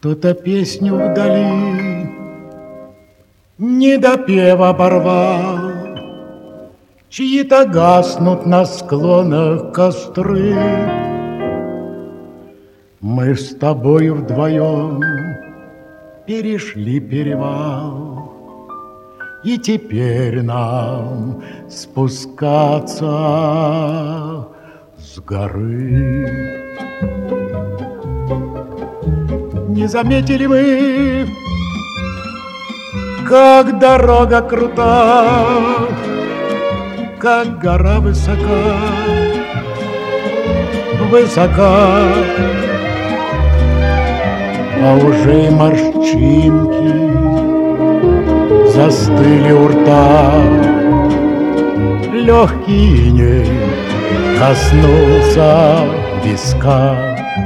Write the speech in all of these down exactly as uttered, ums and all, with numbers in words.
Кто-то песню вдали недопев оборвал, чьи-то гаснут на склонах костры. Мы с тобою вдвоем перешли перевал, и теперь нам спускаться с горы. Не заметили мы, как дорога крута, как гора высока, высока, а уже и морщинки застыли у рта. Легкий иней коснулся виска.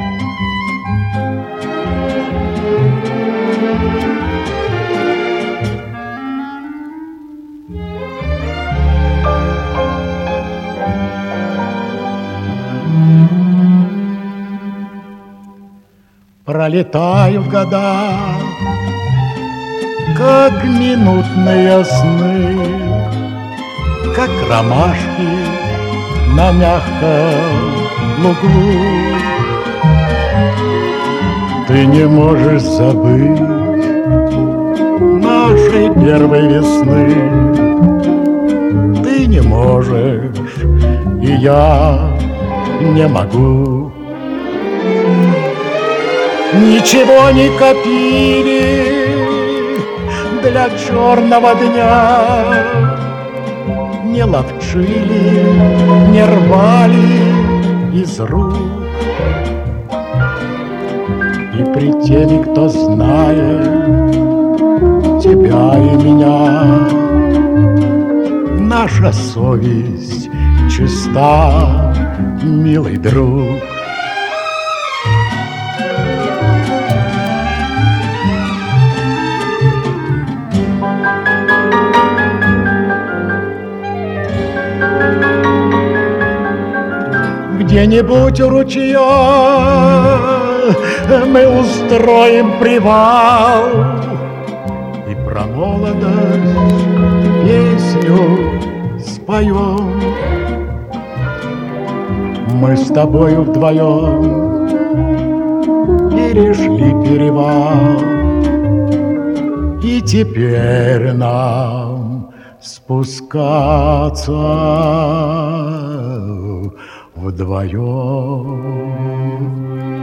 Пролетают года, как минутные сны, как ромашки на мягком лугу. Ты не можешь забыть нашей первой весны. Ты не можешь, и я не могу. Ничего не копили для черного дня, не ловчили, не рвали из рук. И пред теми, кто знает тебя и меня, наша совесть чиста, милый друг. Где-нибудь у ручья мы устроим привал и про молодость песню споем. Мы с тобою вдвоем перешли перевал, и теперь нам спускаться вдвоем.